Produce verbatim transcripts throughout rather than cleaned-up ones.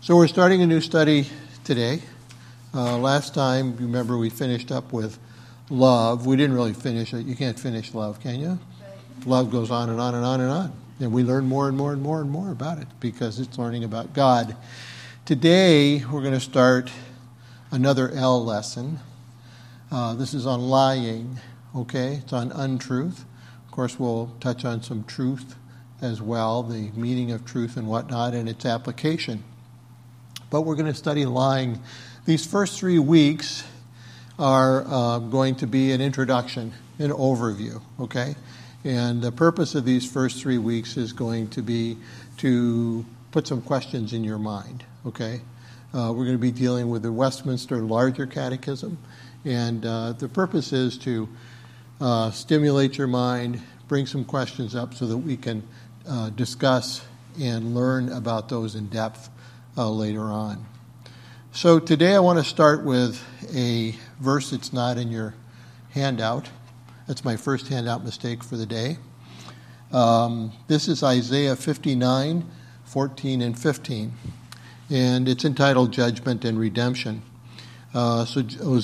So we're starting a new study today. Uh, last time, you remember, we finished up with love. We didn't really finish it. You can't finish love, can you? Right. Love goes on and on and on and on. And we learn more and more and more and more about it because it's learning about God. Today, we're going to start another L lesson. Uh, this is on lying, okay? It's on untruth. Of course, we'll touch on some truth as well, the meaning of truth and whatnot, and its application. But we're going to study lying. These first three weeks are uh, going to be an introduction, an overview, okay? And the purpose of these first three weeks is going to be to put some questions in your mind, okay? Uh, we're going to be dealing with the Westminster Larger Catechism, and uh, the purpose is to uh, stimulate your mind, bring some questions up so that we can uh, discuss and learn about those in depth Uh, later on. So today I want to start with a verse that's not in your handout. That's my first handout mistake for the day. Um, this is Isaiah fifty-nine, fourteen and fifteen. And it's entitled Judgment and Redemption. Uh, so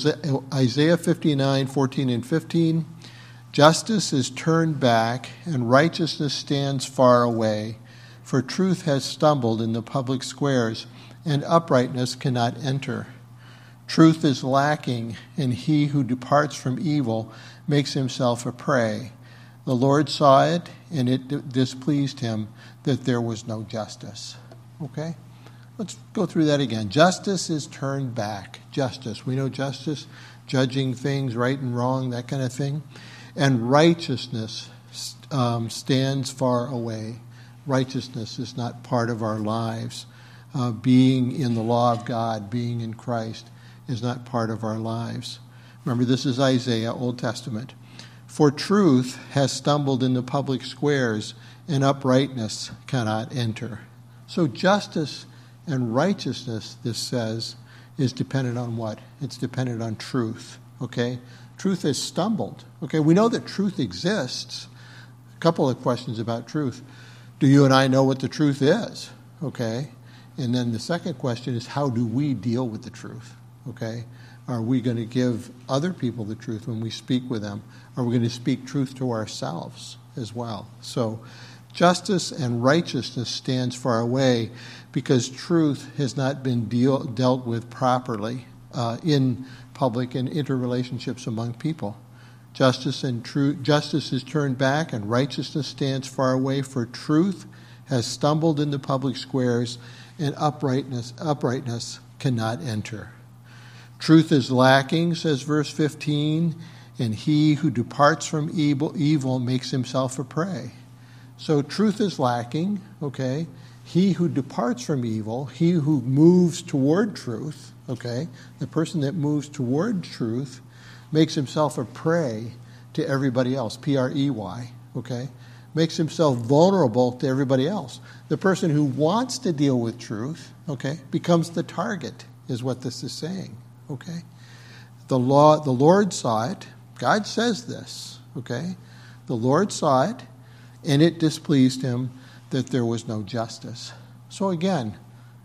Isaiah fifty-nine, fourteen and fifteen. Justice is turned back and righteousness stands far away. For truth has stumbled in the public squares, and uprightness cannot enter. Truth is lacking, and he who departs from evil makes himself a prey. The Lord saw it, and it displeased him that there was no justice. Okay? Let's go through that again. Justice is turned back. Justice. We know justice, judging things right and wrong, that kind of thing. And righteousness um, stands far away. Righteousness is not part of our lives. Uh, being in the law of God, being in Christ, is not part of our lives. Remember, this is Isaiah, Old Testament. For truth has stumbled in the public squares, and uprightness cannot enter. So justice and righteousness, this says, is dependent on what? It's dependent on truth, okay? Truth has stumbled, okay? We know that truth exists. A couple of questions about truth. Do you and I know what the truth is? Okay. And then the second question is, how do we deal with the truth? Okay. Are we going to give other people the truth when we speak with them? Are we going to speak truth to ourselves as well? So justice and righteousness stands far away because truth has not been deal, dealt with properly uh, in public and interrelationships among people. Justice and true justice is turned back, and righteousness stands far away. For truth has stumbled in the public squares, and uprightness uprightness cannot enter. Truth is lacking, says verse fifteen, and he who departs from evil evil makes himself a prey. So truth is lacking. Okay, he who departs from evil, he who moves toward truth. Okay, the person that moves toward truth makes himself a prey to everybody else, P R E Y, okay? Makes himself vulnerable to everybody else. The person who wants to deal with truth, okay, becomes the target, is what this is saying, okay? The law, the Lord saw it. God says this, okay? The Lord saw it, and it displeased him that there was no justice. So again,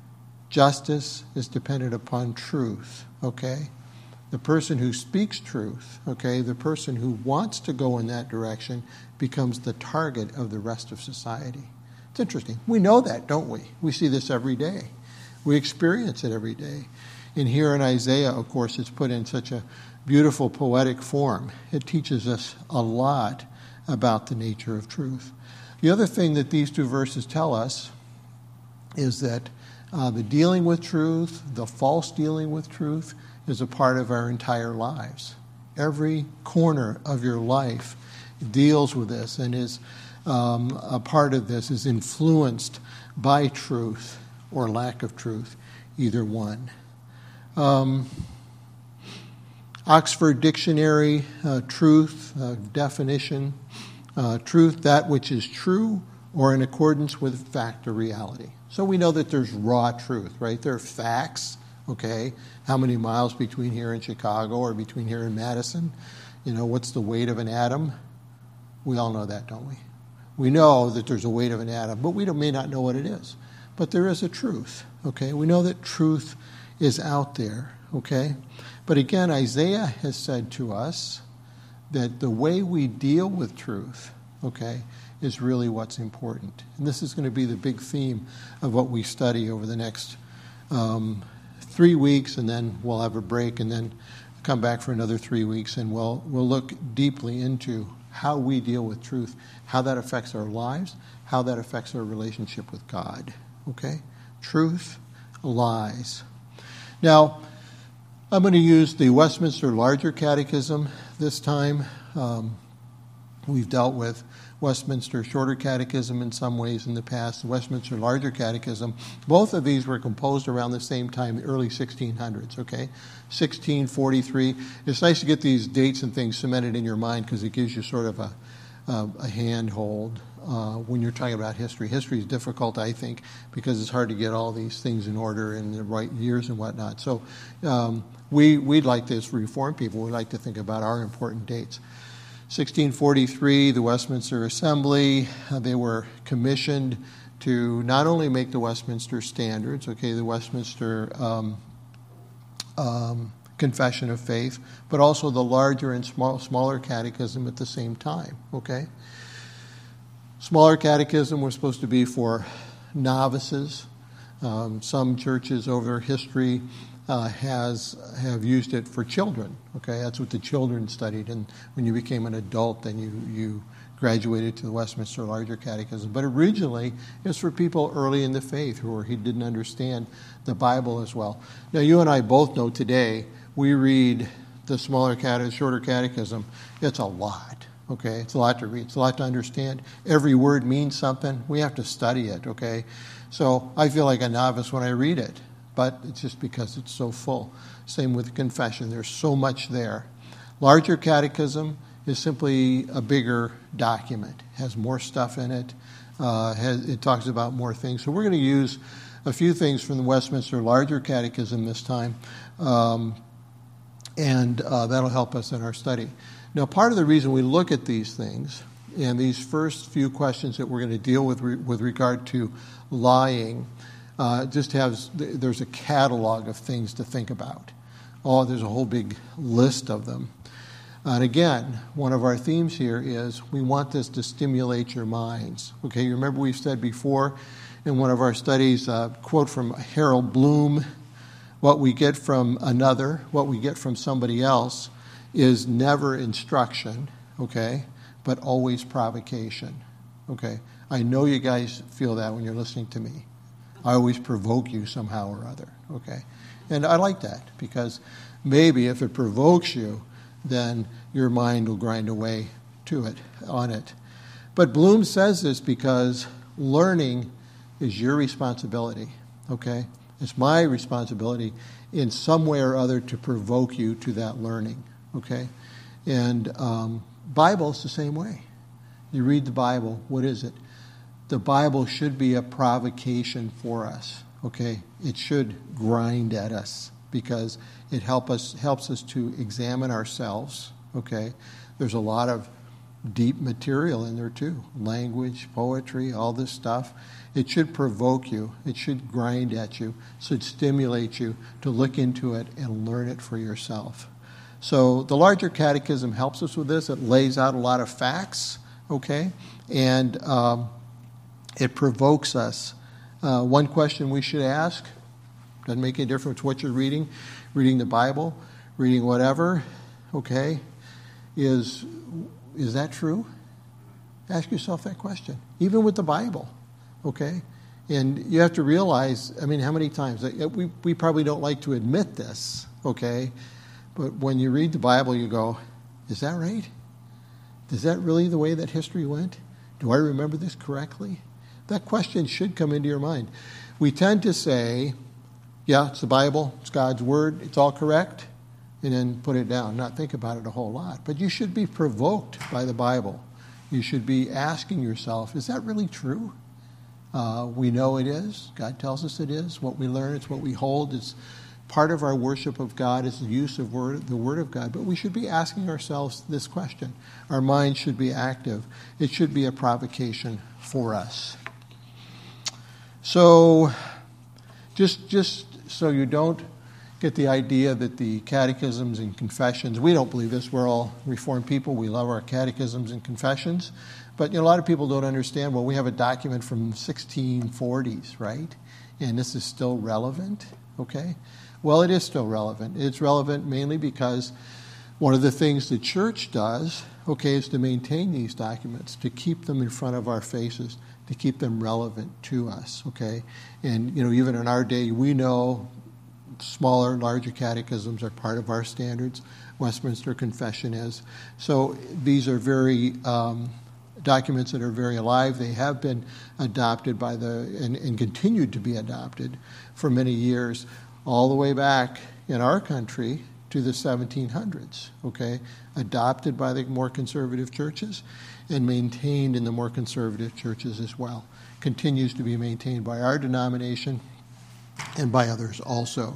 justice is dependent upon truth, okay? The person who speaks truth, okay, the person who wants to go in that direction becomes the target of the rest of society. It's interesting. We know that, don't we? We see this every day. We experience it every day. And here in Isaiah, of course, it's put in such a beautiful poetic form. It teaches us a lot about the nature of truth. The other thing that these two verses tell us is that uh, the dealing with truth, the false dealing with truth, is a part of our entire lives. Every corner of your life deals with this and is um, a part of this, is influenced by truth or lack of truth, either one. Um, Oxford Dictionary, uh, truth, uh, definition, uh, truth, that which is true or in accordance with fact or reality. So we know that there's raw truth, right? There are facts. Okay, how many miles between here and Chicago or between here and Madison? You know, what's the weight of an atom? We all know that, don't we? We know that there's a weight of an atom, but we don't, may not know what it is. But there is a truth, Okay, we know that truth is out there. Okay, but again, Isaiah has said to us that the way we deal with truth, okay, is really what's important. And this is going to be the big theme of what we study over the next um, three weeks, and then we'll have a break, and then come back for another three weeks, and we'll we'll look deeply into how we deal with truth, how that affects our lives, how that affects our relationship with God. Okay? Truth, lies. Now, I'm going to use the Westminster Larger Catechism this time. Um, we've dealt with Westminster Shorter Catechism in some ways in the past, the Westminster Larger Catechism. Both of these were composed around the same time, the early sixteen hundreds, okay? sixteen forty-three. It's nice to get these dates and things cemented in your mind because it gives you sort of a, a, a handhold uh, when you're talking about history. History is difficult, I think, because it's hard to get all these things in order in the right years and whatnot. So um, we, we'd like to, as Reformed people, we like to think about our important dates. sixteen forty-three, the Westminster Assembly, uh, they were commissioned to not only make the Westminster Standards, okay, the Westminster um, um, Confession of Faith, but also the larger and small, smaller catechism at the same time, okay? Smaller catechism was supposed to be for novices. Um, some churches over history Uh, has have used it for children. Okay, that's what the children studied, and when you became an adult, then you you graduated to the Westminster Larger Catechism. But originally, it was for people early in the faith who were, who didn't understand the Bible as well. Now, you and I both know today we read the smaller catechism, shorter catechism. It's a lot. Okay, it's a lot to read. It's a lot to understand. Every word means something. We have to study it. Okay, so I feel like a novice when I read it. But it's just because it's so full. Same with the confession. There's so much there. Larger catechism is simply a bigger document. It has more stuff in it. Uh, has, it talks about more things. So we're going to use a few things from the Westminster Larger Catechism this time, um, and uh, that'll help us in our study. Now, part of the reason we look at these things and these first few questions that we're going to deal with re- with regard to lying Uh, just has, there's a catalog of things to think about. Oh, there's a whole big list of them. And again, one of our themes here is we want this to stimulate your minds. Okay, you remember we've said before in one of our studies, a quote from Harold Bloom, what we get from another, what we get from somebody else is never instruction, okay, but always provocation. Okay, I know you guys feel that when you're listening to me. I always provoke you somehow or other, okay? And I like that because maybe if it provokes you, then your mind will grind away to it, on it. But Bloom says this because learning is your responsibility, okay? It's my responsibility in some way or other to provoke you to that learning, okay? And um, Bible is the same way. You read the Bible, what is it? The Bible should be a provocation for us, okay? It should grind at us because it help us helps us to examine ourselves, okay? There's a lot of deep material in there too, language, poetry, all this stuff. It should provoke you. It should grind at you. It should stimulate you to look into it and learn it for yourself. So the Larger Catechism helps us with this. It lays out a lot of facts, okay? And um, it provokes us. Uh, one question we should ask, doesn't make any difference what you're reading, reading the Bible, reading whatever, okay, is, is that true? Ask yourself that question, even with the Bible, okay? And you have to realize, I mean, how many times, we, we probably don't like to admit this, okay? But when you read the Bible, you go, is that right? Is that really the way that history went? Do I remember this correctly? That question should come into your mind. We tend to say, yeah, it's the Bible, it's God's Word, it's all correct, and then put it down, not think about it a whole lot. But you should be provoked by the Bible. You should be asking yourself, is that really true? Uh, we know it is. God tells us it is. What we learn, it's what we hold. It's part of our worship of God is the use of word, the Word of God. But we should be asking ourselves this question. Our mind should be active. It should be a provocation for us. So just just so you don't get the idea that the catechisms and confessions, we don't believe this, we're all Reformed people, we love our catechisms and confessions, but you know, a lot of people don't understand, well, we have a document from sixteen forties, right? And this is still relevant, okay? Well, it is still relevant. It's relevant mainly because one of the things the church does, okay, is to maintain these documents, to keep them in front of our faces, to keep them relevant to us, okay? And, you know, even in our day, we know smaller, larger catechisms are part of our standards. Westminster Confession is. So these are very um, documents that are very alive. They have been adopted by the, and, and continued to be adopted for many years, all the way back in our country to the seventeen hundreds, okay? Adopted by the more conservative churches and maintained in the more conservative churches as well. Continues to be maintained by our denomination and by others also.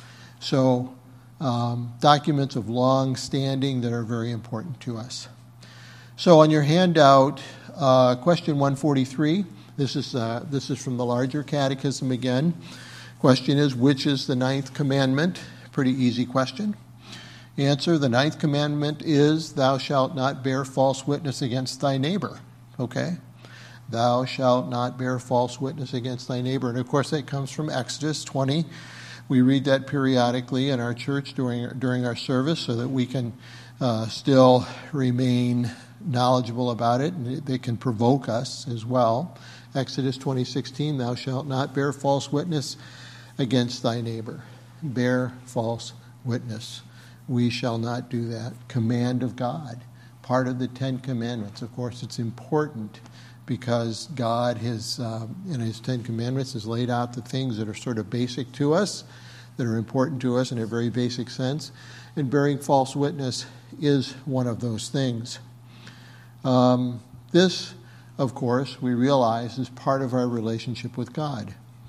So, um, documents of long standing that are very important to us. So, on your handout, uh, question one forty-three. This is uh, this is from the larger catechism again. Question is, which is the ninth commandment? Pretty easy question. Answer: the ninth commandment is, "Thou shalt not bear false witness against thy neighbor." Okay. Thou shalt not bear false witness against thy neighbor. And of course, that comes from Exodus twenty. We read that periodically in our church during during our service so that we can uh, still remain knowledgeable about it, and they can provoke us as well. Exodus twenty sixteen, thou shalt not bear false witness against thy neighbor. Bear false witness. We shall not do that. Command of God. Part of the Ten Commandments. Of course, it's important because God has, um, in his Ten Commandments, has laid out the things that are sort of basic to us, that are important to us in a very basic sense. And bearing false witness is one of those things. Um, this, of course, we realize is part of our relationship with God.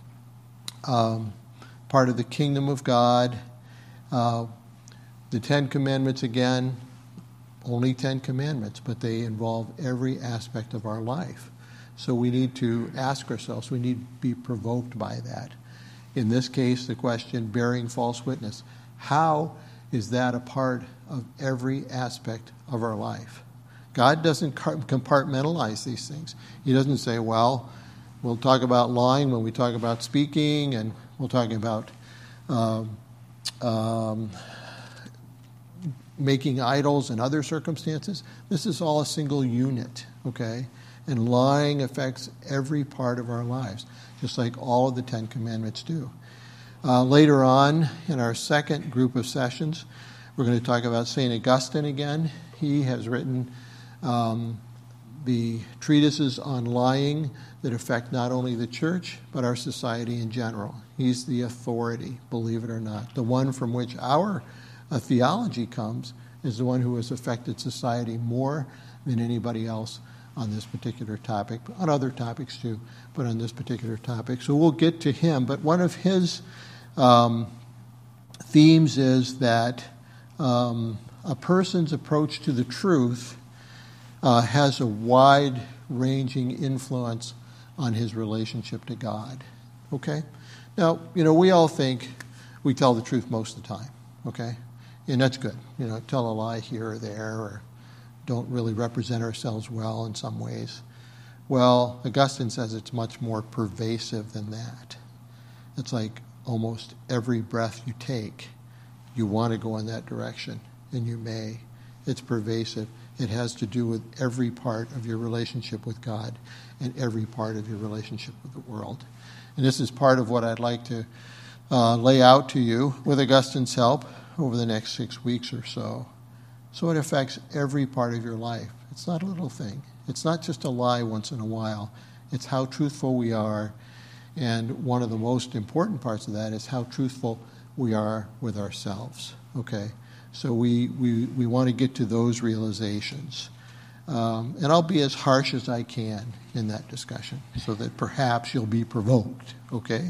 Um, part of the kingdom of God. Uh, the Ten Commandments, again, only Ten Commandments, but they involve every aspect of our life. So we need to ask ourselves, we need to be provoked by that. In this case, the question, bearing false witness. How is that a part of every aspect of our life? God doesn't compartmentalize these things. He doesn't say, well, we'll talk about lying when we talk about speaking, and we'll talk about um, um, making idols and other circumstances. This is all a single unit, okay? And lying affects every part of our lives, just like all of the Ten Commandments do. Uh, later on, in our second group of sessions, we're going to talk about Saint Augustine again. He has written um, the treatises on lying that affect not only the church, but our society in general. He's the authority, believe it or not. The one from which our uh, theology comes is the one who has affected society more than anybody else on this particular topic, on other topics too, but on this particular topic. So we'll get to him. But one of his um, themes is that um, a person's approach to the truth uh, has a wide-ranging influence on his relationship to God. Okay? Now, you know, we all think we tell the truth most of the time. Okay? And that's good. You know, tell a lie here or there, or don't really represent ourselves well in some ways. Well, Augustine says it's much more pervasive than that. It's like almost every breath you take, you want to go in that direction, and you may. It's pervasive. It has to do with every part of your relationship with God and every part of your relationship with the world. And this is part of what I'd like to uh, lay out to you with Augustine's help over the next six weeks or so. So it affects every part of your life. It's not a little thing. It's not just a lie once in a while. It's how truthful we are. And one of the most important parts of that is how truthful we are with ourselves. Okay? So we, we, we want to get to those realizations. Um, and I'll be as harsh as I can in that discussion so that perhaps you'll be provoked. Okay?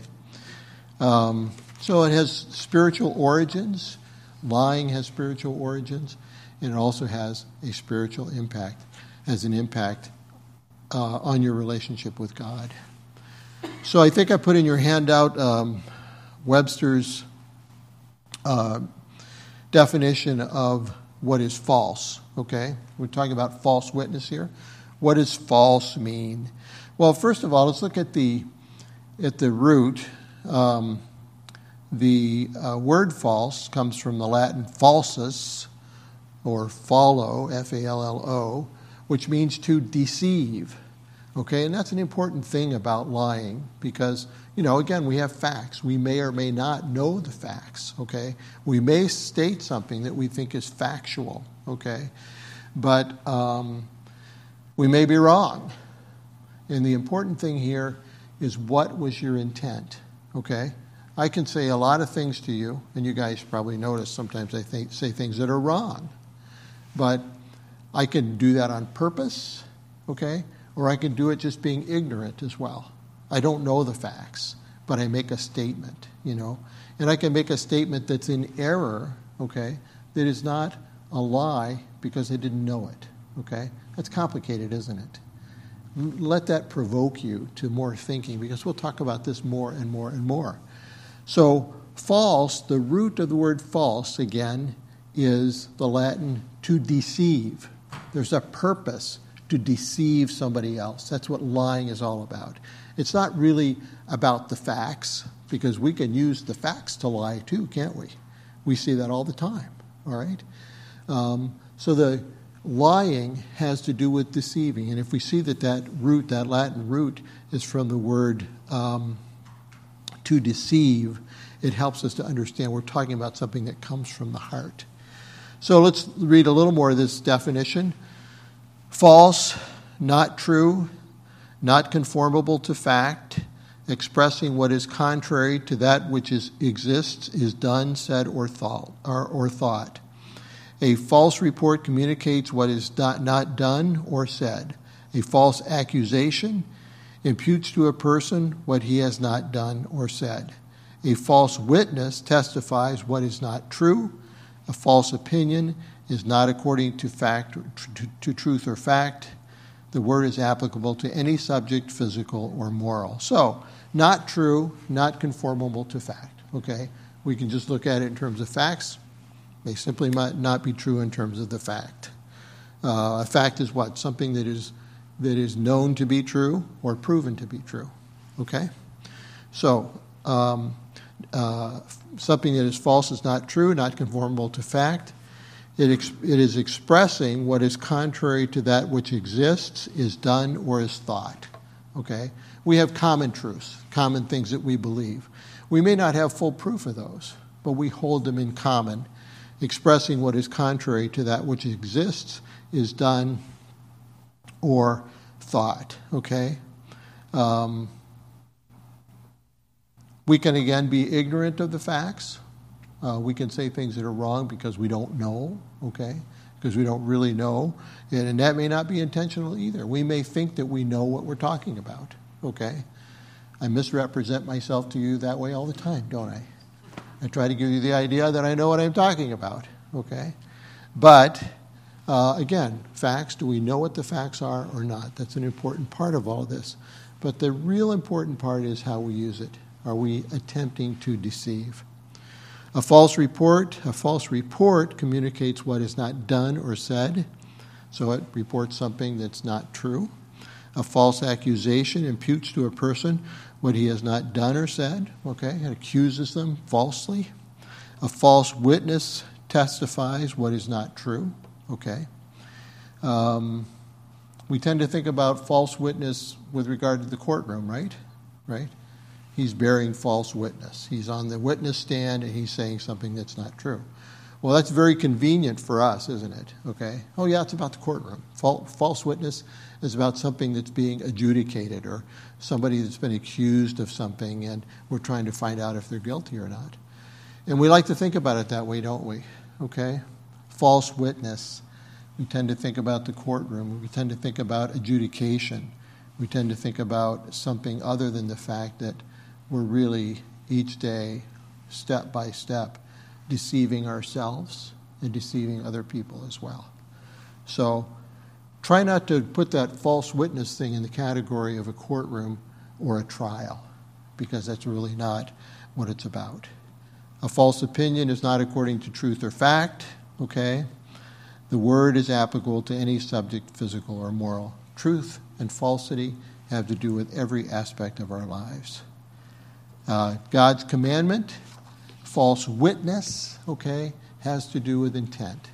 Um, so it has spiritual origins. Lying has spiritual origins. And it also has a spiritual impact, has an impact uh, on your relationship with God. So I think I put in your handout um, Webster's uh, definition of what is false, okay? We're talking about false witness here. What does false mean? Well, first of all, let's look at the at the root. Um, the uh, word false comes from the Latin falsus, or fallo, F A L L O, which means to deceive, okay? And that's an important thing about lying because, you know, again, we have facts. We may or may not know the facts, okay? We may state something that we think is factual, okay? But um, we may be wrong. And the important thing here is what was your intent, okay? I can say a lot of things to you, and you guys probably notice sometimes I think, say things that are wrong. But I can do that on purpose, okay? Or I can do it just being ignorant as well. I don't know the facts, but I make a statement, you know? And I can make a statement that's in error, okay, that is not a lie because I didn't know it, okay? That's complicated, isn't it? Let that provoke you to more thinking because we'll talk about this more and more and more. So false, the root of the word false, again, is the Latin to deceive. There's a purpose to deceive somebody else. That's what lying is all about. It's not really about the facts because we can use the facts to lie too, can't we? We see that all the time, all right? Um, so the lying has to do with deceiving. And if we see that that root, that Latin root, is from the word um, to deceive, it helps us to understand we're talking about something that comes from the heart. So let's read a little more of this definition. False, not true, not conformable to fact, expressing what is contrary to that which is, exists, is done, said, or thought. Or, or thought. A false report communicates what is not, not done or said. A false accusation imputes to a person what he has not done or said. A false witness testifies what is not true. A false opinion is not according to fact, to, to truth or fact. The word is applicable to any subject, physical or moral. So, not true, not conformable to fact, okay? We can just look at it in terms of facts. They simply might not be true in terms of the fact. Uh, a fact is what? Something that is that is known to be true or proven to be true, okay? So, um, uh, something that is false is not true, not conformable to fact. It, ex- it is expressing what is contrary to that which exists, is done, or is thought. Okay? We have common truths, common things that we believe. We may not have full proof of those, but we hold them in common, expressing what is contrary to that which exists, is done, or thought. Okay? Um, we can, again, be ignorant of the facts. Uh, we can say things that are wrong because we don't know, okay? Because we don't really know. And, and that may not be intentional either. We may think that we know what we're talking about, okay? I misrepresent myself to you that way all the time, don't I? I try to give you the idea that I know what I'm talking about, okay? But, uh, again, facts, do we know what the facts are or not? That's an important part of all this. But the real important part is how we use it. Are we attempting to deceive? A false report, a false report communicates what is not done or said, so it reports something that's not true. A false accusation imputes to a person what he has not done or said, okay? It accuses them falsely. A false witness testifies what is not true, okay? Um, we tend to think about false witness with regard to the courtroom, right? Right? He's bearing false witness. He's on the witness stand and he's saying something that's not true. Well, that's very convenient for us, isn't it? Okay. Oh, yeah, it's about the courtroom. False witness is about something that's being adjudicated or somebody that's been accused of something and we're trying to find out if they're guilty or not. And we like to think about it that way, don't we? Okay. False witness. We tend to think about the courtroom. We tend to think about adjudication. We tend to think about something other than the fact that we're really each day, step by step, deceiving ourselves and deceiving other people as well. So try not to put that false witness thing in the category of a courtroom or a trial, because that's really not. what it's about. A false opinion is not according to truth or fact, okay? The word is applicable to any subject, physical or moral. Truth and falsity have to do with every aspect of our lives. Uh, God's commandment, false witness, okay, has to do with intent.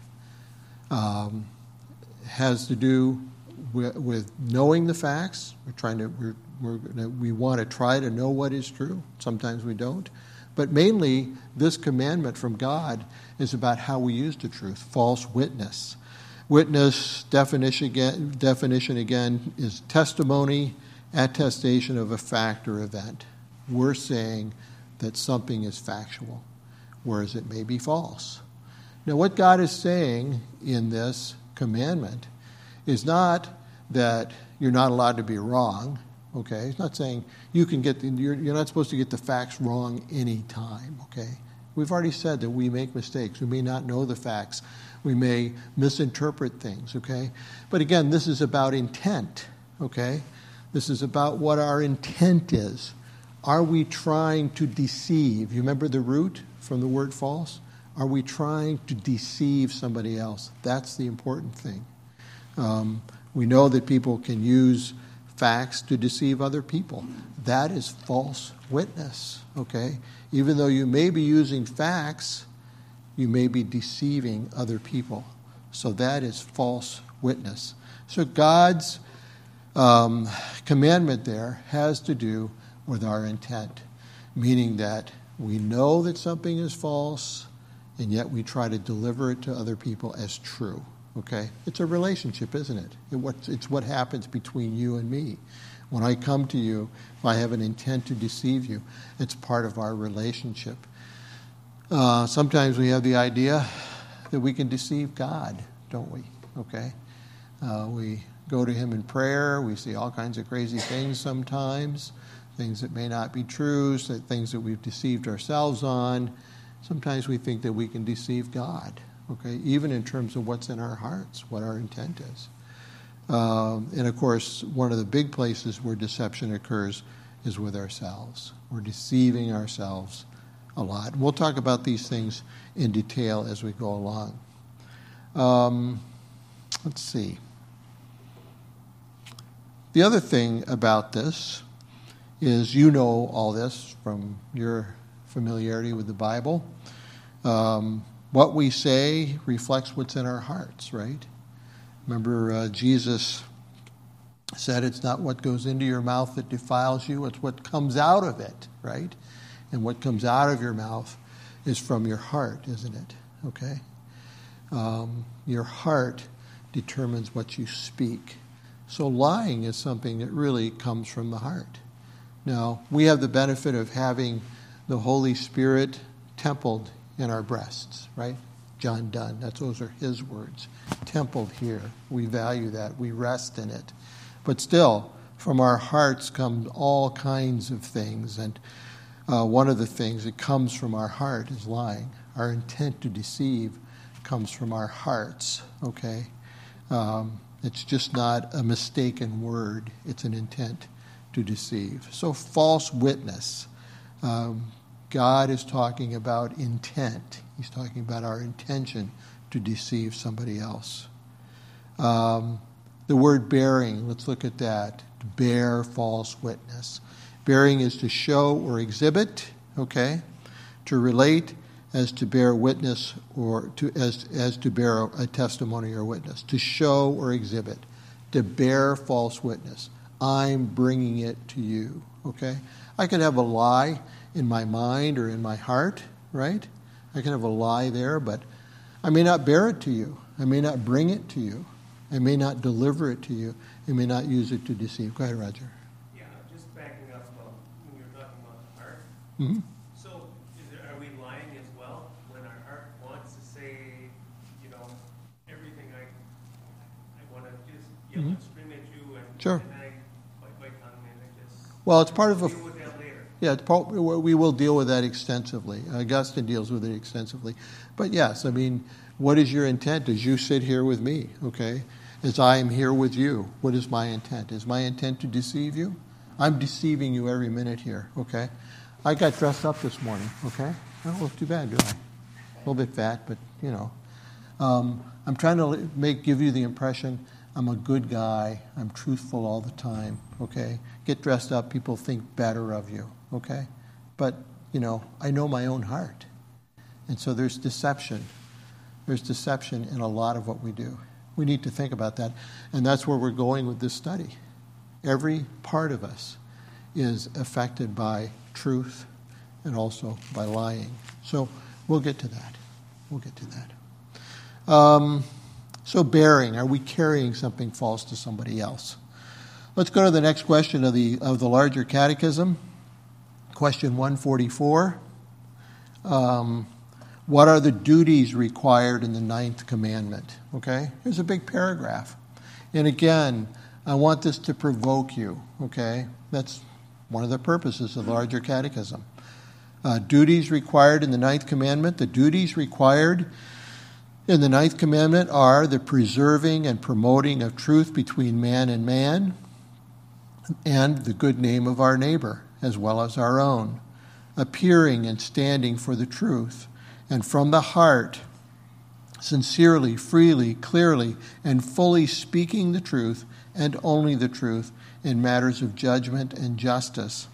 Um, has to do with, with knowing the facts. We're trying to, we're, we're, we want to try to know what is true. Sometimes we don't. But mainly, this commandment from God is about how we use the truth. False witness. Witness, definition again, definition again, is testimony, attestation of a fact or event. We're saying that something is factual, whereas it may be false. Now, what God is saying in this commandment is not that you're not allowed to be wrong. Okay, he's not saying you can get the, you're, you're not supposed to get the facts wrong any time. Okay, we've already said that we make mistakes. We may not know the facts. We may misinterpret things. Okay, but again, this is about intent. Okay, this is about what our intent is. Are we trying to deceive? You remember the root from the word false? Are we trying to deceive somebody else? That's the important thing. Um, we know that people can use facts to deceive other people. That is false witness, okay? Even though you may be using facts, you may be deceiving other people. So that is false witness. So God's um, commandment there has to do with our intent, meaning that we know that something is false, and yet we try to deliver it to other people as true. Okay? It's a relationship, isn't it? It what, it's what happens between you and me. When I come to you, if I have an intent to deceive you, it's part of our relationship. Uh, sometimes we have the idea that we can deceive God, don't we? Okay? Uh, we go to him in prayer. We see all kinds of crazy things sometimes, things that may not be true, things that we've deceived ourselves on. Sometimes we think that we can deceive God. Okay, even in terms of what's in our hearts, what our intent is. Um, and of course, one of the big places where deception occurs is with ourselves. We're deceiving ourselves a lot. And we'll talk about these things in detail as we go along. Um, let's see. The other thing about this is you know all this from your familiarity with the Bible. Um, What we say reflects what's in our hearts, right? Remember, uh, Jesus said it's not what goes into your mouth that defiles you, it's what comes out of it, right? And what comes out of your mouth is from your heart, isn't it? Okay? Um, your heart determines what you speak. So lying is something that really comes from the heart. Now, we have the benefit of having the Holy Spirit templed in our breasts, right? John Donne, that's, those are his words. Templed here. We value that. We rest in it. But still, from our hearts come all kinds of things. And uh, one of the things that comes from our heart is lying. Our intent to deceive comes from our hearts, okay? Um, it's just not a mistaken word. It's an intent to deceive. So false witness. Um, God is talking about intent. He's talking about our intention to deceive somebody else. Um, the word bearing, let's look at that. To bear false witness. Bearing is to show or exhibit, okay? To relate as to bear witness or to as, as to bear a testimony or witness. To show or exhibit. To bear false witness. I'm bringing it to you, okay? I could have a lie in my mind or in my heart, right? I can have a lie there, but I may not bear it to you. I may not bring it to you. I may not deliver it to you. I may not use it to deceive. Go ahead, Roger. Yeah, just backing up um, when you're talking about the heart. Mm-hmm. So is there, are we lying as well when our heart wants to say, you know, everything I I want to just yell Mm-hmm. and scream at you and, Sure. and I bite my tongue and I just Well, it's part of a... deal with that later. Yeah, it's part, we will deal with that extensively. Augustine deals with it extensively. But yes, I mean, what is your intent as you sit here with me, okay? As I am here with you, what is my intent? Is my intent to deceive you? I'm deceiving you every minute here, okay? I got dressed up this morning, okay? I don't look too bad, do I? A little bit fat, but, you know. Um, I'm trying to make give you the impression I'm a good guy. I'm truthful all the time, okay? Get dressed up, people think better of you, okay? But, you know, I know my own heart. And so there's deception. There's deception in a lot of what we do. We need to think about that. And that's where we're going with this study. Every part of us is affected by truth and also by lying. So we'll get to that. We'll get to that. Um, so bearing, are we carrying something false to somebody else? Let's go to the next question of the of the larger catechism. Question one forty-four. Um, what are the duties required in the ninth commandment? Okay, here's a big paragraph. And again, I want this to provoke you, okay? That's one of the purposes of the larger catechism. Uh, duties required in the ninth commandment. The duties required in the ninth commandment are the preserving and promoting of truth between man and man, and the good name of our neighbor as well as our own, appearing and standing for the truth, and from the heart, sincerely, freely, clearly, and fully speaking the truth, and only the truth, in matters of judgment and justice,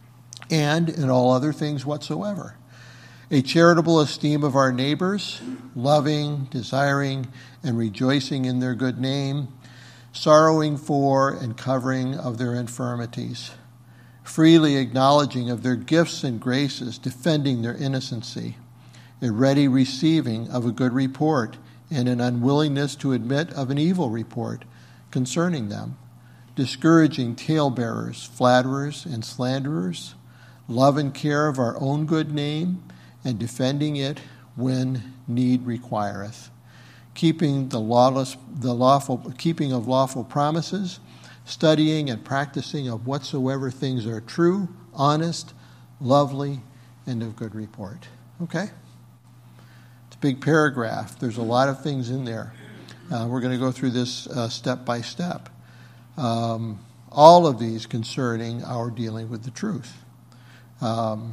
and in all other things whatsoever. A charitable esteem of our neighbors, loving, desiring, and rejoicing in their good name, sorrowing for and covering of their infirmities, freely acknowledging of their gifts and graces, defending their innocency, a ready receiving of a good report, and an unwillingness to admit of an evil report concerning them, discouraging talebearers, flatterers, and slanderers, love and care of our own good name, and defending it when need requireth, keeping the lawless, the lawful, keeping of lawful promises, studying and practicing of whatsoever things are true, honest, lovely, and of good report. Okay? It's a big paragraph. There's a lot of things in there. Uh, we're going to go through this uh, step by step. Um, all of these concerning our dealing with the truth. Um,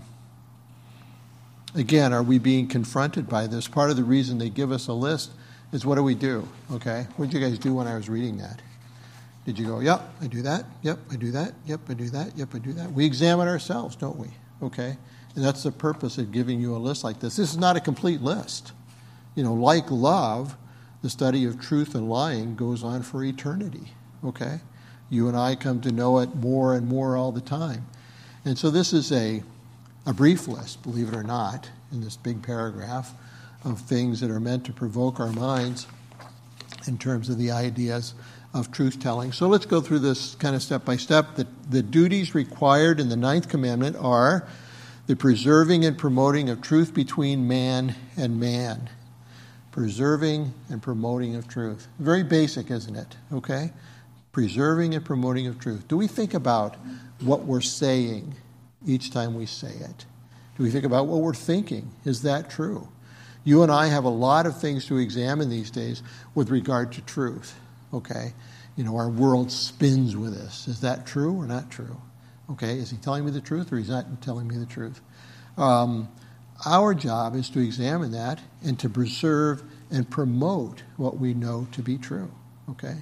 again, are we being confronted by this? Part of the reason they give us a list is what do we do? Okay? What did you guys do when I was reading that? Did you go, yep, I do that, yep, I do that, yep, I do that, yep, I do that? We examine ourselves, don't we? Okay? And that's the purpose of giving you a list like this. This is not a complete list. You know, like love, the study of truth and lying goes on for eternity. Okay? You and I come to know it more and more all the time. And so this is a, a brief list, believe it or not, in this big paragraph of things that are meant to provoke our minds in terms of the ideas of truth-telling. So let's go through this kind of step by step. The, the duties required in the ninth commandment are the preserving and promoting of truth between man and man. Preserving and promoting of truth. Very basic, isn't it? Okay? Preserving and promoting of truth. Do we think about what we're saying each time we say it? Do we think about what we're thinking? Is that true? You and I have a lot of things to examine these days with regard to truth. Okay? You know, our world spins with this. Is that true or not true? Okay? Is he telling me the truth or he's not telling me the truth? Um, our job is to examine that and to preserve and promote what we know to be true. Okay?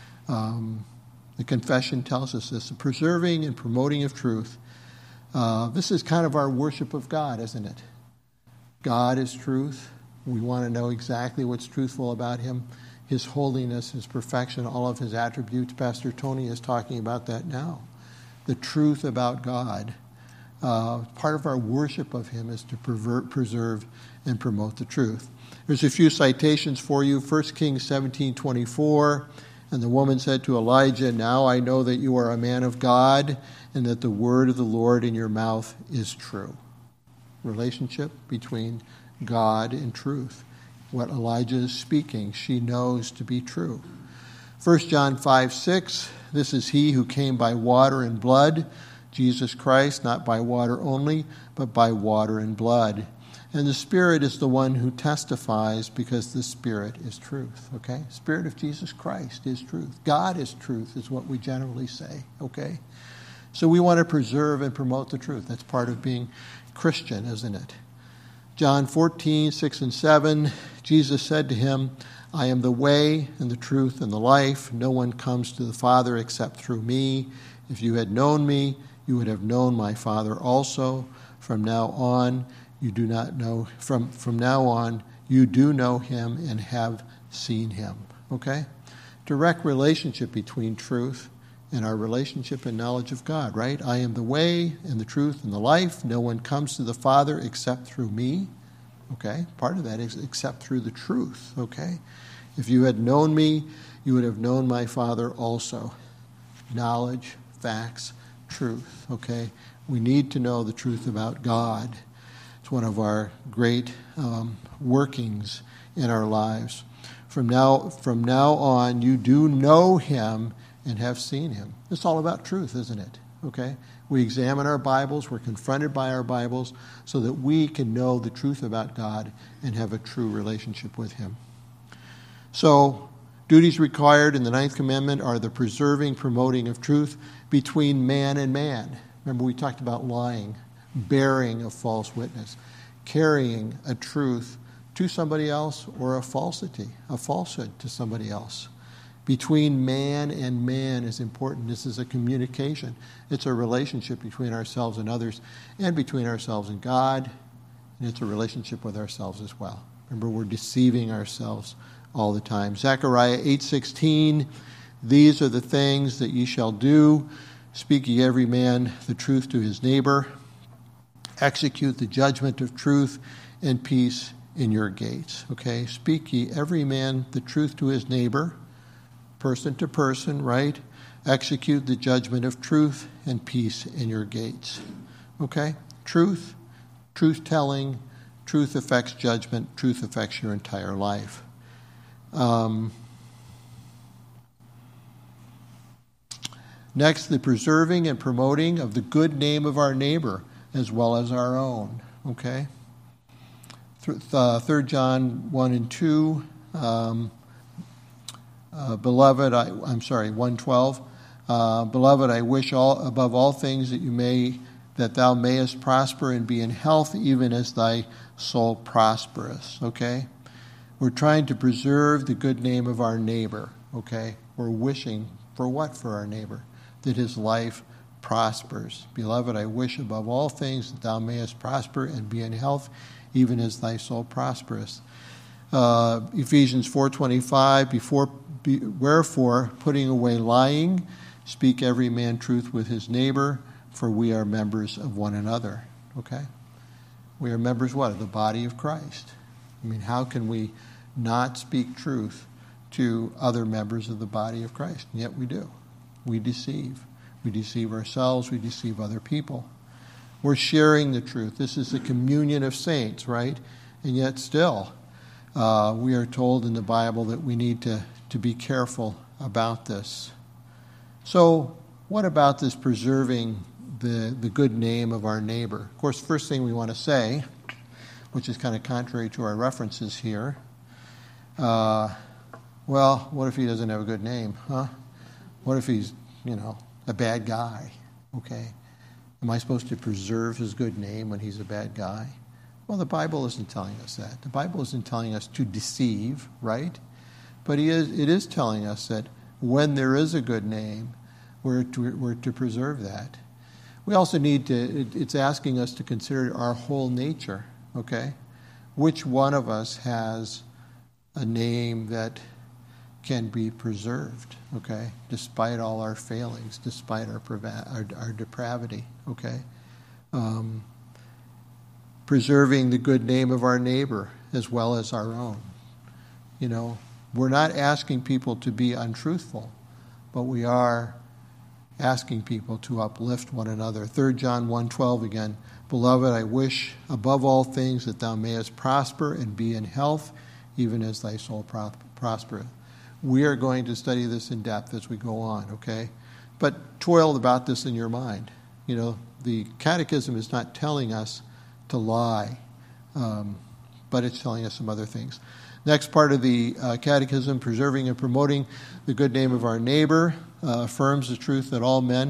Um, the confession tells us this. The preserving and promoting of truth. Uh, this is kind of our worship of God, isn't it? God is truth. We want to know exactly what's truthful about him. His holiness, his perfection, all of his attributes. Pastor Tony is talking about that now. The truth about God. Uh, part of our worship of him is to pervert, preserve and promote the truth. There's a few citations for you. First Kings seventeen twenty-four. And the woman said to Elijah, now I know that you are a man of God and that the word of the Lord in your mouth is true. Relationship between God and truth. What Elijah is speaking, she knows to be true. First John five six, this is he who came by water and blood, Jesus Christ, not by water only, but by water and blood. And the Spirit is the one who testifies because the Spirit is truth, okay? Spirit of Jesus Christ is truth. God is truth is what we generally say, okay? So we want to preserve and promote the truth. That's part of being Christian, isn't it? John fourteen, six and seven, Jesus said to him, I am the way and the truth and the life. No one comes to the Father except through me. If you had known me, you would have known my Father also. From now on, you do not know, from, from now on, you do know him and have seen him. Okay? Direct relationship between truth and our relationship and knowledge of God, right? I am the way and the truth and the life. No one comes to the Father except through me. Okay? Part of that is except through the truth. Okay? If you had known me, you would have known my Father also. Knowledge, facts, truth. Okay? We need to know the truth about God. It's one of our great um, workings in our lives. From now, from now on, you do know him and have seen him. It's all about truth, isn't it? Okay? We examine our Bibles, we're confronted by our Bibles, so that we can know the truth about God and have a true relationship with him. So, duties required in the Ninth Commandment are the preserving, promoting of truth between man and man. Remember, we talked about lying, bearing a false witness, carrying a truth to somebody else, or a falsity, a falsehood to somebody else. Between man and man is important. This is a communication. It's a relationship between ourselves and others, and between ourselves and God, and it's a relationship with ourselves as well. Remember, we're deceiving ourselves all the time. Zechariah eight sixteen, these are the things that ye shall do. Speak ye every man the truth to his neighbor. Execute the judgment of truth and peace in your gates. Okay? Speak ye every man the truth to his neighbor, person to person, right? Execute the judgment of truth and peace in your gates. Okay? Truth, truth-telling, truth affects judgment, truth affects your entire life. Um, next, the preserving and promoting of the good name of our neighbor as well as our own. Okay? Third John one and two, um, uh, beloved, I, I'm sorry, one twelve. Uh, beloved, I wish all above all things that you may that thou mayest prosper and be in health, even as thy soul prospereth. Okay, we're trying to preserve the good name of our neighbor. Okay, we're wishing for what for our neighbor? That his life prospers. Beloved, I wish above all things that thou mayest prosper and be in health, even as thy soul prospereth. Uh, Ephesians four twenty-five, before, be, wherefore, putting away lying, speak every man truth with his neighbor, for we are members of one another. Okay? We are members, what? Of the body of Christ. I mean, how can we not speak truth to other members of the body of Christ? And yet we do. We deceive. We deceive ourselves. We deceive other people. We're sharing the truth. This is the communion of saints, right? And yet still, uh, we are told in the Bible that we need to, to be careful about this. So what about this preserving the, the good name of our neighbor? Of course, first thing we want to say, which is kind of contrary to our references here, uh, well, what if he doesn't have a good name, huh? What if he's, you know, a bad guy, okay? Am I supposed to preserve his good name when he's a bad guy? Well, the Bible isn't telling us that. The Bible isn't telling us to deceive, right? But he is, it is telling us that when there is a good name, we're to, we're to preserve that. We also need to, it, it's asking us to consider our whole nature, okay? Which one of us has a name that can be preserved, okay, despite all our failings, despite our, our, our depravity, okay? Um, preserving the good name of our neighbor as well as our own. You know, we're not asking people to be untruthful, but we are asking people to uplift one another. Third John one twelve again, beloved, I wish above all things that thou mayest prosper and be in health, even as thy soul pro- prospereth. We are going to study this in depth as we go on, okay? But toil about this in your mind. You know, the Catechism is not telling us to lie, um, but it's telling us some other things. Next part of the uh, Catechism, preserving and promoting the good name of our neighbor, uh, affirms the truth that all men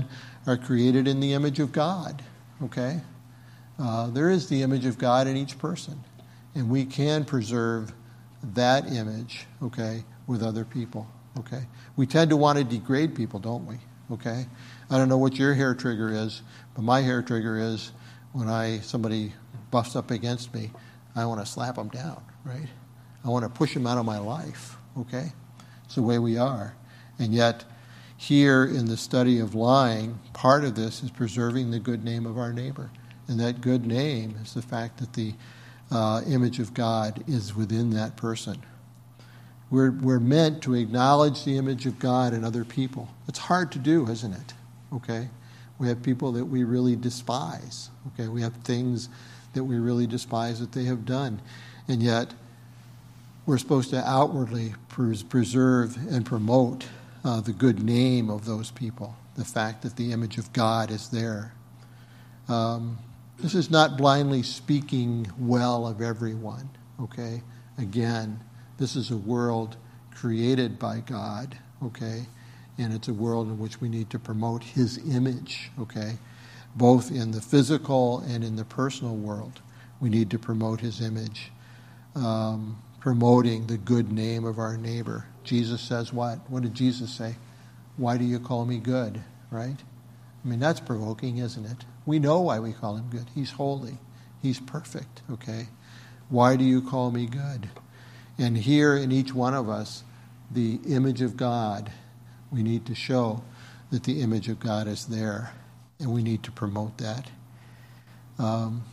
are created in the image of God, okay? Uh, there is the image of God in each person, and we can preserve that image, okay, with other people, okay? We tend to want to degrade people, don't we, okay? I don't know what your hair trigger is, but my hair trigger is when I somebody buffs up against me, I want to slap them down, right? I want to push them out of my life, okay? It's the way we are. And yet, here in the study of lying, part of this is preserving the good name of our neighbor. And that good name is the fact that the uh, image of God is within that person. We're, we're meant to acknowledge the image of God in other people. It's hard to do, isn't it? Okay? We have people that we really despise. Okay? We have things that we really despise that they have done. And yet, we're supposed to outwardly pres- preserve and promote uh, the good name of those people, the fact that the image of God is there. Um, this is not blindly speaking well of everyone, okay? Again, this is a world created by God, okay? And it's a world in which we need to promote His image, okay? Both in the physical and in the personal world, we need to promote His image. Um, promoting the good name of our neighbor. Jesus says what? What did Jesus say? Why do you call me good, right? I mean, that's provoking, isn't it? We know why we call Him good. He's holy. He's perfect, okay? Why do you call me good? And here in each one of us, the image of God, we need to show that the image of God is there, and we need to promote that. Um,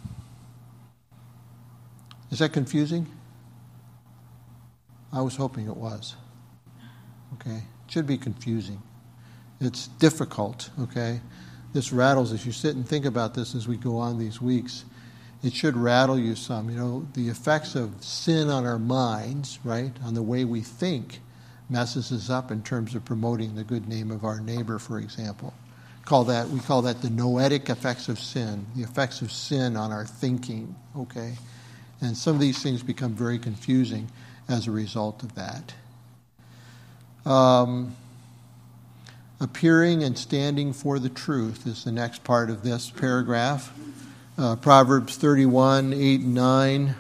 is that confusing? I was hoping it was. Okay? It should be confusing. It's difficult, okay? This rattles, as you sit and think about this as we go on these weeks, it should rattle you some. You know, the effects of sin on our minds, right, on the way we think, messes us up in terms of promoting the good name of our neighbor, for example. Call that, we call that the noetic effects of sin, the effects of sin on our thinking, okay? And some of these things become very confusing as a result of that. Um, appearing and standing for the truth is the next part of this paragraph. Uh, Proverbs thirty-one, eight and nine.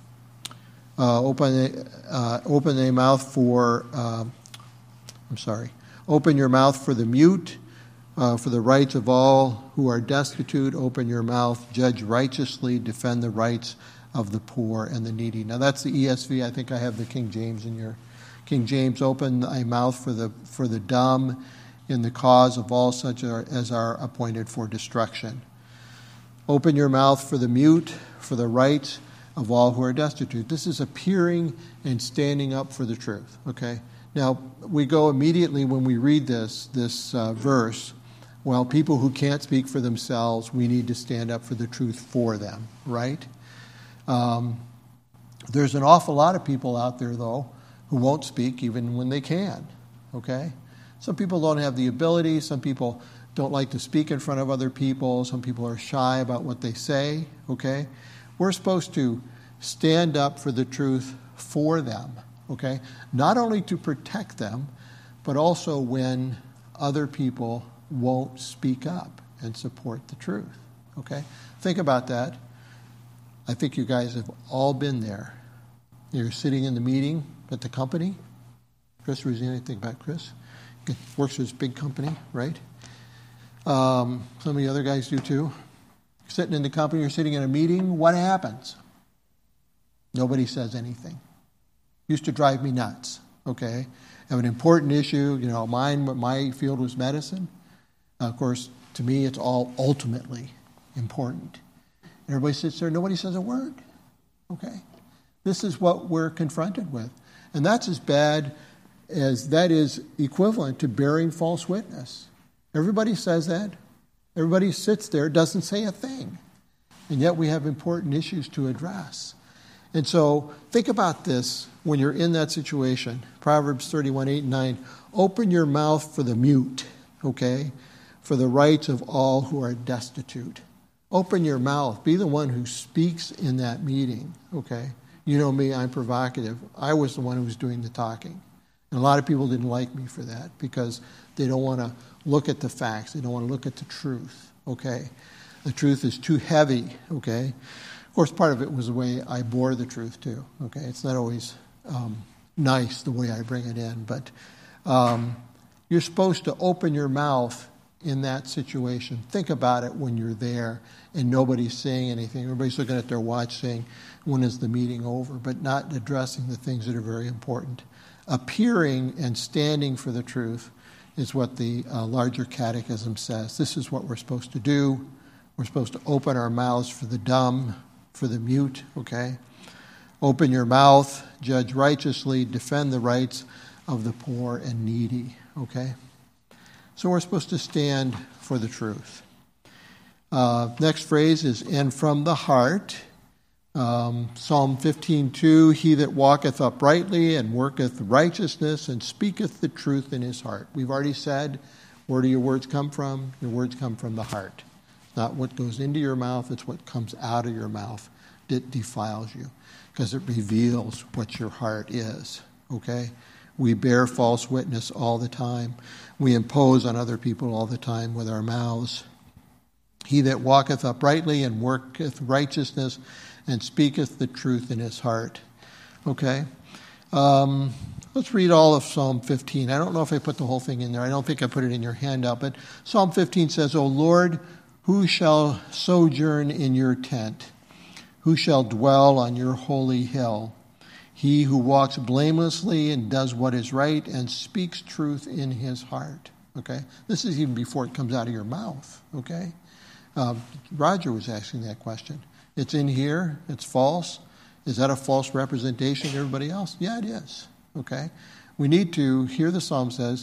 Uh, open, uh, open thy mouth for, uh, I'm sorry, open your mouth for the mute, uh, for the rights of all who are destitute. Open your mouth, judge righteously, defend the rights of the poor and the needy. Now that's the E S V. I think I have the King James in your King James. Open thy mouth for the for the dumb, in the cause of all such as are appointed for destruction. Open your mouth for the mute, for the rights of all who are destitute. This is appearing and standing up for the truth. Okay. Now we go immediately when we read this this uh, verse. Well, people who can't speak for themselves, we need to stand up for the truth for them. Right. Um, there's an awful lot of people out there, though, who won't speak even when they can, okay? Some people don't have the ability. Some people don't like to speak in front of other people. Some people are shy about what they say, okay? We're supposed to stand up for the truth for them, okay? Not only to protect them, but also when other people won't speak up and support the truth, okay? Think about that. I think you guys have all been there. You're sitting in the meeting at the company. Chris, was anything about Chris? He works for this big company, right? Um, some of the other guys do too. You're sitting in the company, you're sitting in a meeting. What happens? Nobody says anything. Used to drive me nuts, okay? I have an important issue. You know, mine, my field was medicine. Uh, of course, to me, it's all ultimately important. Everybody sits there, nobody says a word. Okay? This is what we're confronted with. And that's as bad as, that is equivalent to bearing false witness. Everybody says that. Everybody sits there, doesn't say a thing. And yet we have important issues to address. And so think about this when you're in that situation. Proverbs thirty-one, eight and nine. Open your mouth for the mute, okay? For the rights of all who are destitute. Open your mouth. Be the one who speaks in that meeting, okay? You know me, I'm provocative. I was the one who was doing the talking. And a lot of people didn't like me for that because they don't want to look at the facts. They don't want to look at the truth, okay? The truth is too heavy, okay? Of course, part of it was the way I bore the truth, too, okay? It's not always um, nice the way I bring it in, but um, you're supposed to open your mouth in that situation. Think about it when you're there and nobody's saying anything. Everybody's looking at their watch saying, when is the meeting over? But not addressing the things that are very important. Appearing and standing for the truth is what the uh, larger catechism says. This is what we're supposed to do. We're supposed to open our mouths for the dumb, for the mute, okay? Open your mouth, judge righteously, defend the rights of the poor and needy, okay? So we're supposed to stand for the truth. Uh, next phrase is, and from the heart. Um, Psalm fifteen two, he that walketh uprightly and worketh righteousness and speaketh the truth in his heart. We've already said, where do your words come from? Your words come from the heart. Not what goes into your mouth, it's what comes out of your mouth that defiles you, because it reveals what your heart is, okay? We bear false witness all the time. We impose on other people all the time with our mouths. He that walketh uprightly and worketh righteousness and speaketh the truth in his heart. Okay? Um, let's read all of Psalm fifteen. I don't know if I put the whole thing in there. I don't think I put it in your handout. But Psalm fifteen says, O Lord, who shall sojourn in your tent? Who shall dwell on your holy hill? He who walks blamelessly and does what is right and speaks truth in his heart. Okay? This is even before it comes out of your mouth. Okay? Um, Roger was asking that question. It's in here. It's false. Is that a false representation of everybody else? Yeah, it is. Okay? We need to hear the psalm says,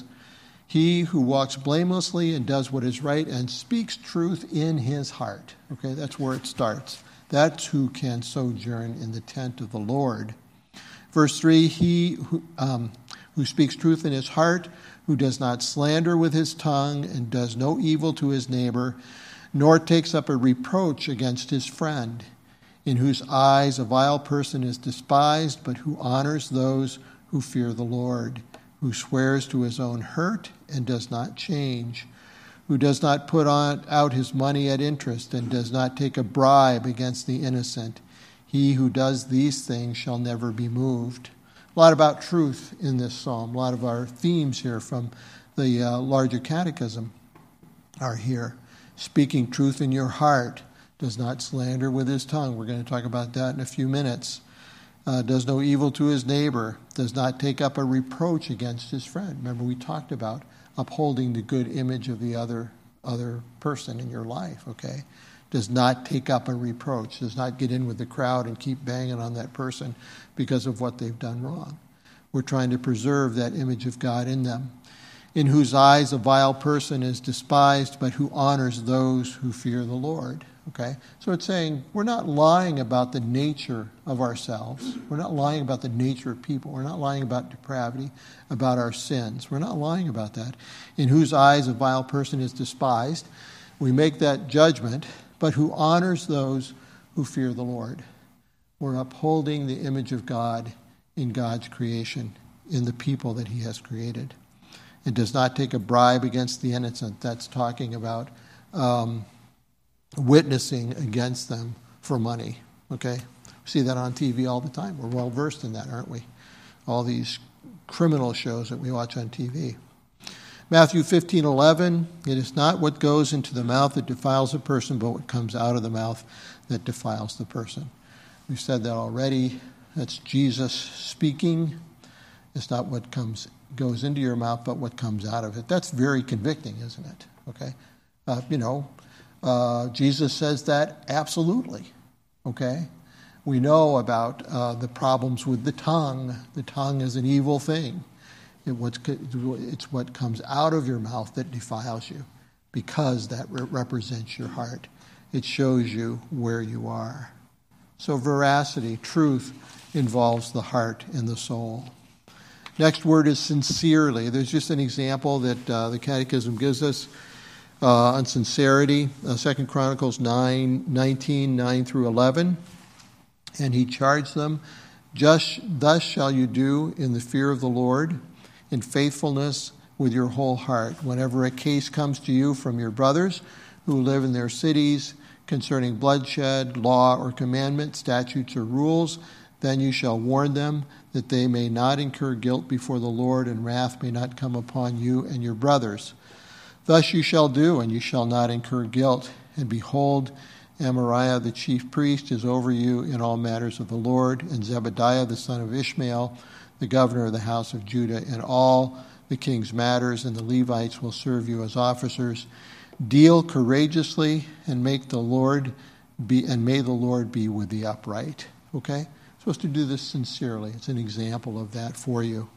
he who walks blamelessly and does what is right and speaks truth in his heart. Okay? That's where it starts. That's who can sojourn in the tent of the Lord. Verse three, he who, um, who speaks truth in his heart, who does not slander with his tongue and does no evil to his neighbor, nor takes up a reproach against his friend, in whose eyes a vile person is despised, but who honors those who fear the Lord, who swears to his own hurt and does not change, who does not put on, out his money at interest and does not take a bribe against the innocent. He who does these things shall never be moved. A lot about truth in this psalm. A lot of our themes here from the uh, larger catechism are here. Speaking truth in your heart, does not slander with his tongue. We're going to talk about that in a few minutes. Uh, does no evil to his neighbor, does not take up a reproach against his friend. Remember, we talked about upholding the good image of the other other person in your life, okay? Does not take up a reproach, does not get in with the crowd and keep banging on that person because of what they've done wrong. We're trying to preserve that image of God in them. In whose eyes a vile person is despised, but who honors those who fear the Lord. Okay? So it's saying we're not lying about the nature of ourselves. We're not lying about the nature of people. We're not lying about depravity, about our sins. We're not lying about that. In whose eyes a vile person is despised. We make that judgment, but who honors those who fear the Lord. We're upholding the image of God in God's creation, in the people that he has created. It does not take a bribe against the innocent. That's talking about um, witnessing against them for money. Okay? We see that on T V all the time. We're well versed in that, aren't we? All these criminal shows that we watch on T V. Matthew fifteen eleven, it is not what goes into the mouth that defiles a person, but what comes out of the mouth that defiles the person. We've said that already. That's Jesus speaking. It's not what comes goes into your mouth, but what comes out of it. That's very convicting, isn't it? Okay? Uh, you know, uh, Jesus says that absolutely. Okay? We know about uh, the problems with the tongue. The tongue is an evil thing. It what's, it's what comes out of your mouth that defiles you, because that re- represents your heart. It shows you where you are. So veracity, truth, involves the heart and the soul. Next word is sincerely. There's just an example that uh, the Catechism gives us uh, on sincerity. Uh, Second Chronicles nine, nineteen, nine through eleven. And he charged them, just thus shall you do in the fear of the Lord, in faithfulness with your whole heart. Whenever a case comes to you from your brothers who live in their cities concerning bloodshed, law or commandment, statutes or rules, then you shall warn them that they may not incur guilt before the Lord, and wrath may not come upon you and your brothers. Thus you shall do, and you shall not incur guilt. And behold, Amariah the chief priest is over you in all matters of the Lord, and Zebediah the son of Ishmael, the governor of the house of Judah, in all the king's matters, and the Levites will serve you as officers. Deal courageously, and make the Lord be, and may the Lord be with the upright. Okay? Supposed to do this sincerely. It's an example of that for you.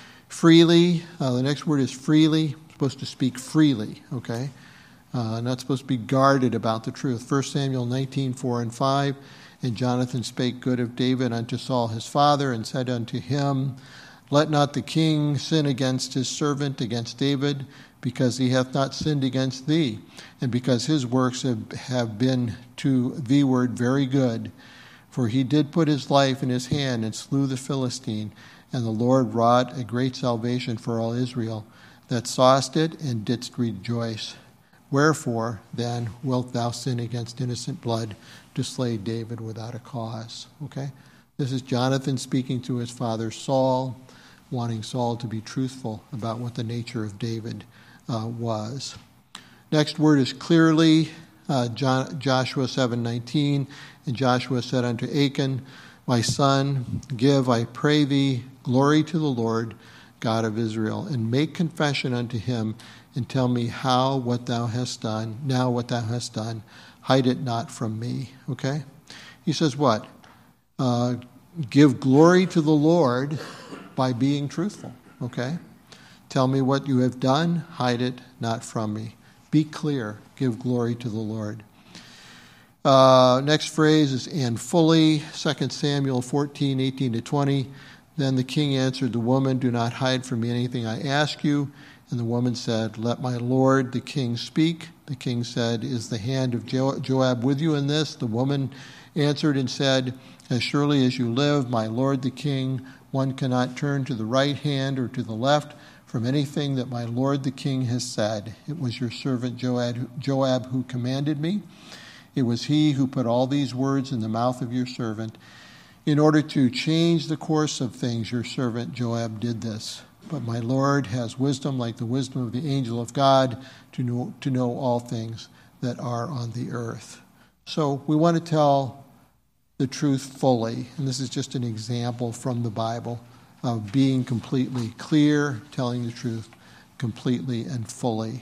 Freely, uh, the next word is freely. Supposed to speak freely. Okay? Uh, not supposed to be guarded about the truth. First Samuel nineteen, four and five. And Jonathan spake good of David unto Saul his father, and said unto him, Let not the king sin against his servant, against David, because he hath not sinned against thee, and because his works have, have been to thee ward very good. For he did put his life in his hand, and slew the Philistine, and the Lord wrought a great salvation for all Israel, that sawest it, and didst rejoice. Wherefore, then, wilt thou sin against innocent blood, to slay David without a cause? Okay? This is Jonathan speaking to his father Saul, wanting Saul to be truthful about what the nature of David uh, was. Next word is clearly, uh, John, Joshua seven nineteen. And Joshua said unto Achan, My son, give, I pray thee, glory to the Lord, God of Israel, and make confession unto him, and tell me how what thou hast done, now what thou hast done, hide it not from me. Okay? He says what? Uh, give glory to the Lord by being truthful. Okay? Tell me what you have done, hide it not from me. Be clear, give glory to the Lord. Uh, next phrase is, and fully, Second Samuel fourteen, eighteen to twenty. Then the king answered the woman, Do not hide from me anything I ask you. And the woman said, Let my lord the king speak. The king said, Is the hand of jo- Joab with you in this? The woman answered and said, As surely as you live, my lord the king, one cannot turn to the right hand or to the left from anything that my lord the king has said. It was your servant Joab, Joab who commanded me. It was he who put all these words in the mouth of your servant. In order to change the course of things, your servant Joab did this. But my Lord has wisdom like the wisdom of the angel of God to know, to know all things that are on the earth. So we want to tell the truth fully. And this is just an example from the Bible of being completely clear, telling the truth completely and fully.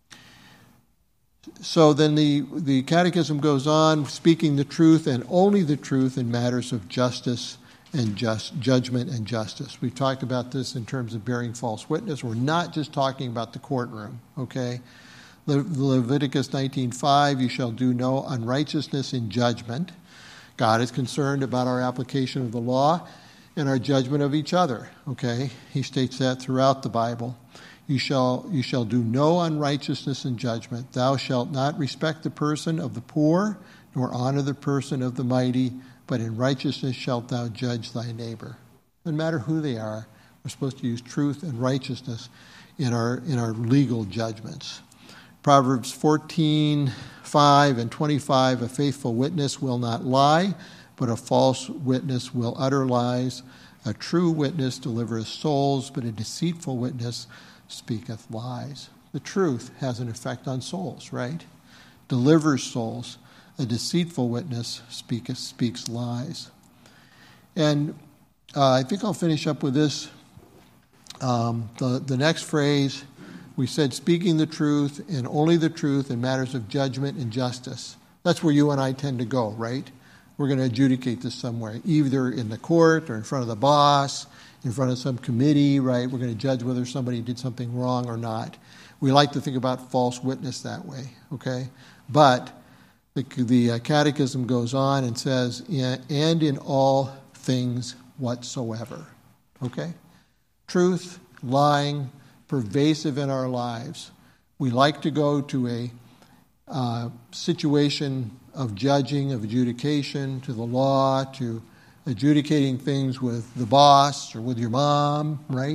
So then the, the catechism goes on, speaking the truth and only the truth in matters of justice and just judgment and justice. We've talked about this in terms of bearing false witness. We're not just talking about the courtroom, okay? Le- Leviticus nineteen five, you shall do no unrighteousness in judgment. God is concerned about our application of the law and our judgment of each other, okay? He states that throughout the Bible. You shall you shall do no unrighteousness in judgment. Thou shalt not respect the person of the poor, nor honor the person of the mighty, but in righteousness shalt thou judge thy neighbor. No matter who they are, we're supposed to use truth and righteousness in our in our legal judgments. Proverbs fourteen, five and twenty-five, a faithful witness will not lie, but a false witness will utter lies. A true witness delivereth souls, but a deceitful witness speaketh lies. The truth has an effect on souls, right? Delivers souls. A deceitful witness speaketh, speaks lies. And uh, I think I'll finish up with this. Um, the, the next phrase, we said speaking the truth and only the truth in matters of judgment and justice. That's where you and I tend to go, right? We're going to adjudicate this somewhere, either in the court or in front of the boss, in front of some committee, right? We're going to judge whether somebody did something wrong or not. We like to think about false witness that way, okay? But the, the uh, catechism goes on and says, and in all things whatsoever, okay? Truth, lying, pervasive in our lives. We like to go to a uh, situation of judging, of adjudication, to the law, to adjudicating things with the boss or with your mom, right?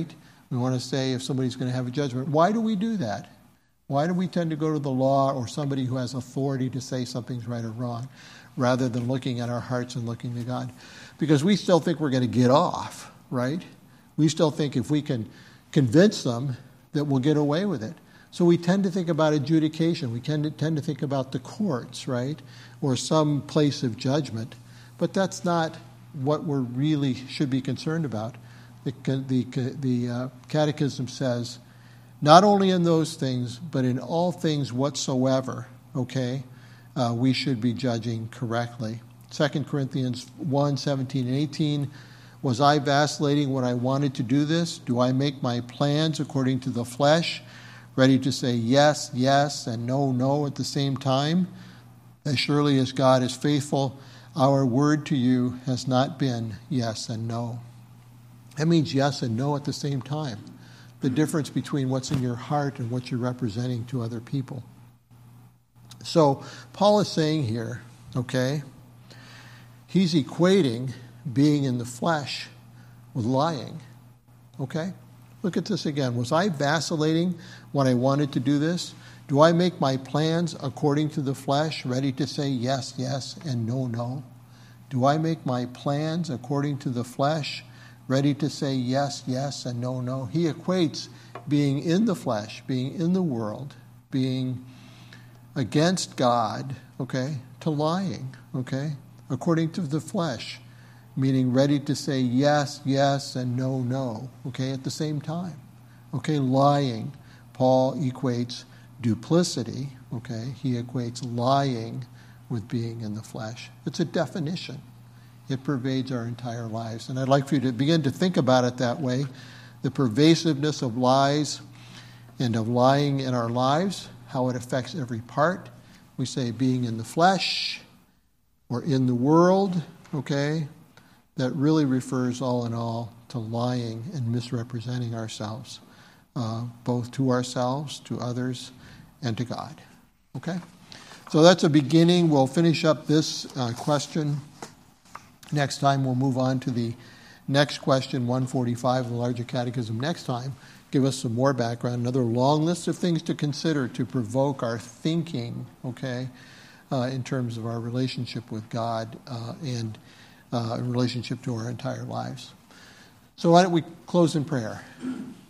We want to say if somebody's going to have a judgment. Why do we do that? Why do we tend to go to the law or somebody who has authority to say something's right or wrong, rather than looking at our hearts and looking to God? Because we still think we're going to get off, right? We still think if we can convince them that we'll get away with it. So we tend to think about adjudication. We tend to, tend to think about the courts, right? Or some place of judgment. But that's not what we really should be concerned about. The, the, the uh, Catechism says, not only in those things, but in all things whatsoever, okay, uh, we should be judging correctly. Second Corinthians one, seventeen and eighteen, was I vacillating when I wanted to do this? Do I make my plans according to the flesh, ready to say yes, yes, and no, no at the same time? As surely as God is faithful, our word to you has not been yes and no. That means yes and no at the same time. The difference between what's in your heart and what you're representing to other people. So Paul is saying here, okay, he's equating being in the flesh with lying. Okay? Look at this again. Was I vacillating when I wanted to do this? Do I make my plans according to the flesh, ready to say yes, yes, and no, no? Do I make my plans according to the flesh, ready to say yes, yes, and no, no? He equates being in the flesh, being in the world, being against God, okay, to lying, okay, according to the flesh, meaning ready to say yes, yes, and no, no, okay, at the same time. Okay, lying. Paul equates duplicity, okay, he equates lying with being in the flesh. It's a definition. It pervades our entire lives. And I'd like for you to begin to think about it that way. The pervasiveness of lies and of lying in our lives, how it affects every part. We say being in the flesh or in the world, okay? That really refers all in all to lying and misrepresenting ourselves, uh, both to ourselves, to others, and to God. Okay? So that's a beginning. We'll finish up this uh, question. Next time we'll move on to the next question, one forty-five of the Larger Catechism. Next time, give us some more background, another long list of things to consider to provoke our thinking, okay, uh, in terms of our relationship with God uh, and uh, in relationship to our entire lives. So why don't we close in prayer?